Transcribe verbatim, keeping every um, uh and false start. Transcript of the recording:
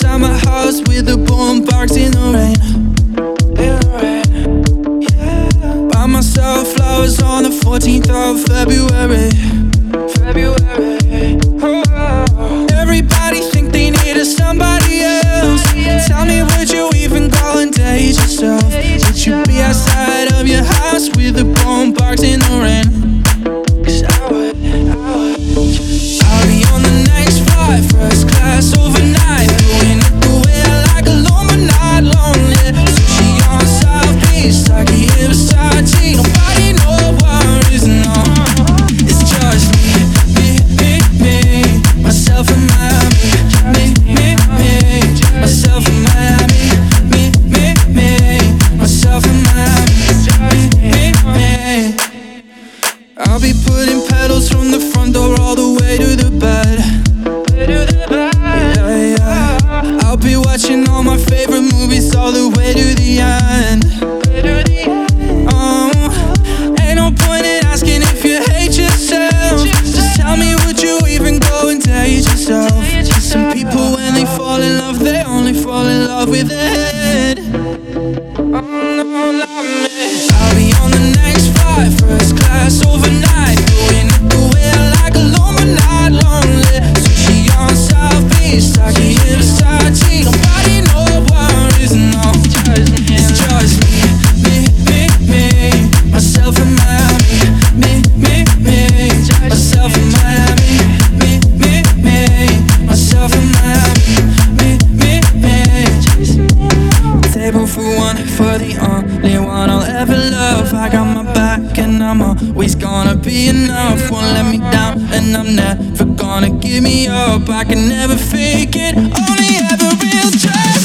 outside my house with the boombox in the rain. In the rain, yeah. Buy myself flowers on the fourteenth of February. February. Oh. Everybody think they needed somebody else. Tell me, would you even go and date yourself? Would you be outside of your house with the boombox in the rain? 'Cause I would, I would. I'll be on the next flight, first class overnight, doing it the way I like, alone but not lonely. Sushi on South Beach, Saki in Versace. Nobody know worries, no. It's just me, me, me, me, myself and Miami. Me, me, me, myself and Miami. Me, me, me, myself and Miami. Me, me, me. I'll be putting pedals from the front door all the way to the bed. Yeah, yeah. I'll be watching all my favorite movies all the way to the end. Oh, ain't no point in asking if you hate yourself. Just tell me, would you even go and date yourself? Some people, when they fall in love, they only fall in love with their head. Oh, no, not me. I'll be on the next flight, first class overnight, doing it the way I like, alone but not lonely. Sushi on South Beach, Saki in Versace. Nobody know worries, no. It's just me, me, me, me, myself and Miami. Me, me, me, myself and Miami. Me, me, me, myself and Miami. Me, me, me. Table for one, for the only one I'll ever love. I got my back and I'm always gonna be enough. Won't let me down and I'm never gonna give me up. I can never fake it, only ever real trust.